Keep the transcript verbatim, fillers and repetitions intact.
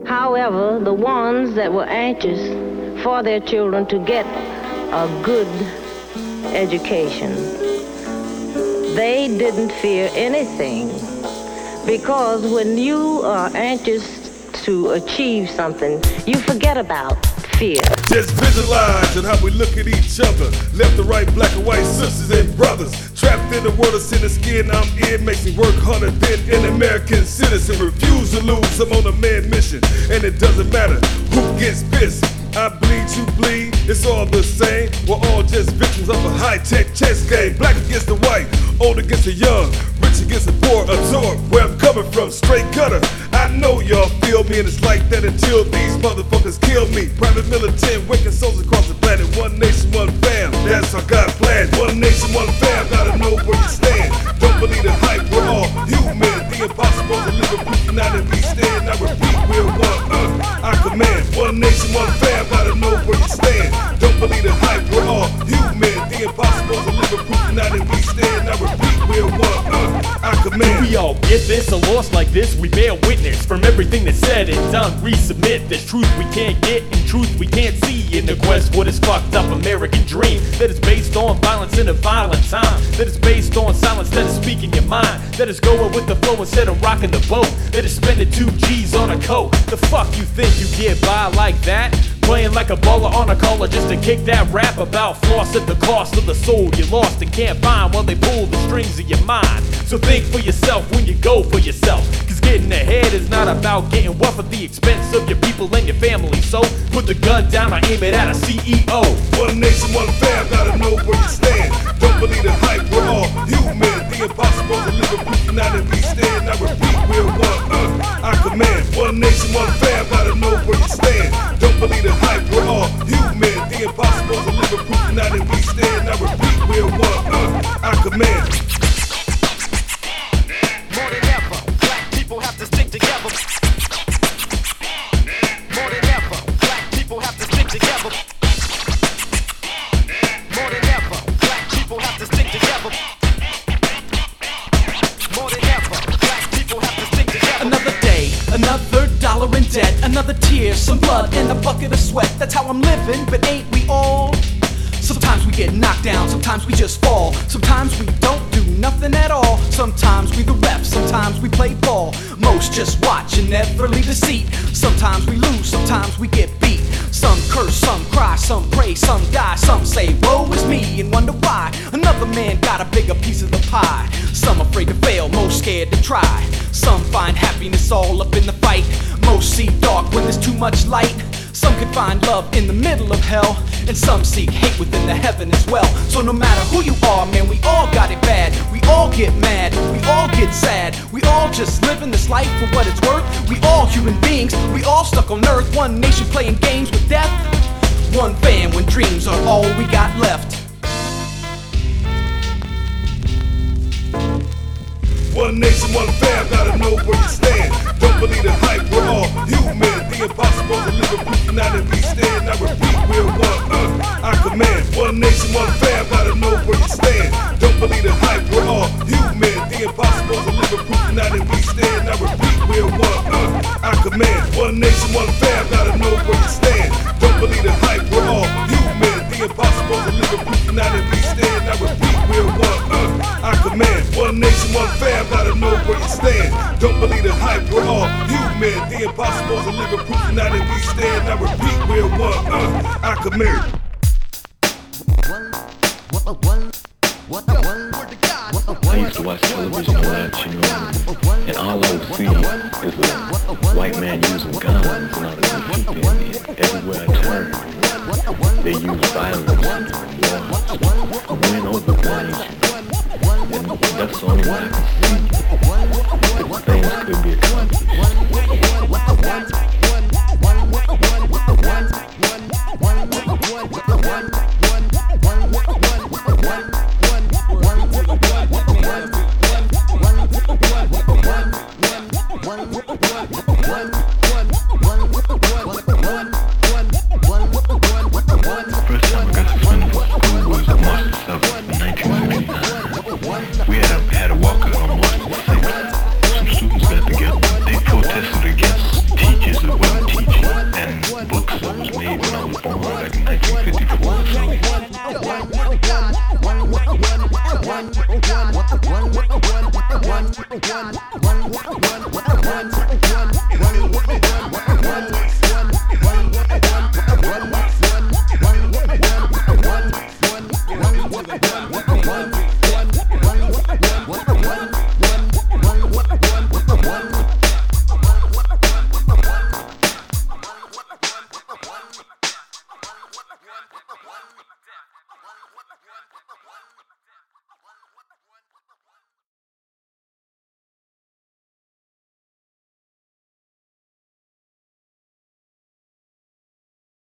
However, the ones that were anxious for their children to get a good education, they didn't fear anything, because when you are anxious to achieve something, you forget about fear. Just visualize how we look at each other, left and right, black and white, sisters and brothers, trapped in the world of sin and skin I'm in, makes me work harder than an American citizen. Refuse to lose, I'm on a mad mission, and it doesn't matter who gets pissed. I bleed, you bleed, it's all the same. We're all just victims of a high-tech chess game. Black against the white, old against the young, rich against the poor, absorb where I'm coming from, straight gutter. I know y'all feel me, and it's like that until these motherfuckers kill me. Private militant, wicked souls across the planet. One nation, one fam, that's our God plan. One nation, one fam, gotta know where you stand. Don't believe the hype, we're all human. The impossible to live a proof united we stand. I repeat, we're one, uh, I command. One nation, one fam, gotta know where you stand. Don't believe the hype, we're all human. The impossible to live a proof united we stand. I repeat, we're one, uh, I command. We all get this, a loss like this, we bear witness. From everything that's said and done, resubmit. There's truth we can't get and truth we can't see in the quest for this fucked up American dream that is based on violence in a violent time, that is based on silence, that is speaking your mind, that is going with the flow instead of rocking the boat, that is spending two G's on a coat. The fuck you think you get by like that? Playing like a baller on a caller just to kick that rap about floss at the cost of the soul you lost and can't find while they pull the strings of your mind. So think for yourself when you go for yourself, cause getting ahead is not about getting wealth at the expense of your people and your family. So put the gun down, I aim it at a C E O. One nation, one fam, gotta know where you stand. Don't believe the hype, we're all human. The impossible to live a proof united we stand. I repeat, we're one, uh, I command. One nation, one fam, gotta know where you stand. Don't believe the hype, we're all human. The impossible to live a proof united we stand. I repeat, we're one, uh, I command. More than ever, black people have to stick together. More than ever, black people have to stick together. More than ever, black people have to stick together. More than ever, black people have to stick together. Another day, another dollar in debt, another tear, some blood, and a bucket of sweat. That's how I'm living, but ain't we all? Sometimes we get knocked down, sometimes we just fall. Sometimes we don't do nothing at all. Sometimes we the ref, sometimes we play ball. Most just watch and never leave the seat. Sometimes we lose, sometimes we get beat. Some curse, some cry, some pray, some die. Some say, woe is me, and wonder why. Another man got a bigger piece of the pie. Some afraid to fail, most scared to try. Some find happiness all up in the fight. Most see dark when there's too much light. Some can find love in the middle of hell, and some seek hate within the heaven as well. So no matter who you are, man, we all got it bad. We all get mad, we all get sad. We all just living this life for what it's worth. We all human beings, we all stuck on earth. One nation playing games with death. One fam when dreams are all we got left. One nation, one fam, gotta know where you stand. Don't believe the hype, we're all human. The impossible to live a proof united we stand. I repeat, we're one, uh, I command. One nation, one fam, gotta know where you stand. Don't believe the hype, we're all human. The impossible to live a proof united we stand. I repeat, we're one, uh, I command. One nation, one fam, gotta know where you stand. Don't believe the hype, we're all human. The impossible to live a proof united we stand. I repeat, we're one, uh, I command. One nation, one fam, gotta know where you stand. Don't believe the hype, we're all human. The impossible to live a proof united we stand. I repeat, we're one, uh, I command. I used to watch television a lot, you know, and all I would see is a white man using guns and all this shit. And everywhere I turn, they use violence and war, win over guns. And that's the only way I can see that things could be accomplished. First time I got suspended from school was on March the seventh, nineteen ninety-nine. We had a, had a walkout on March the sixth. Some students got together. They protested One.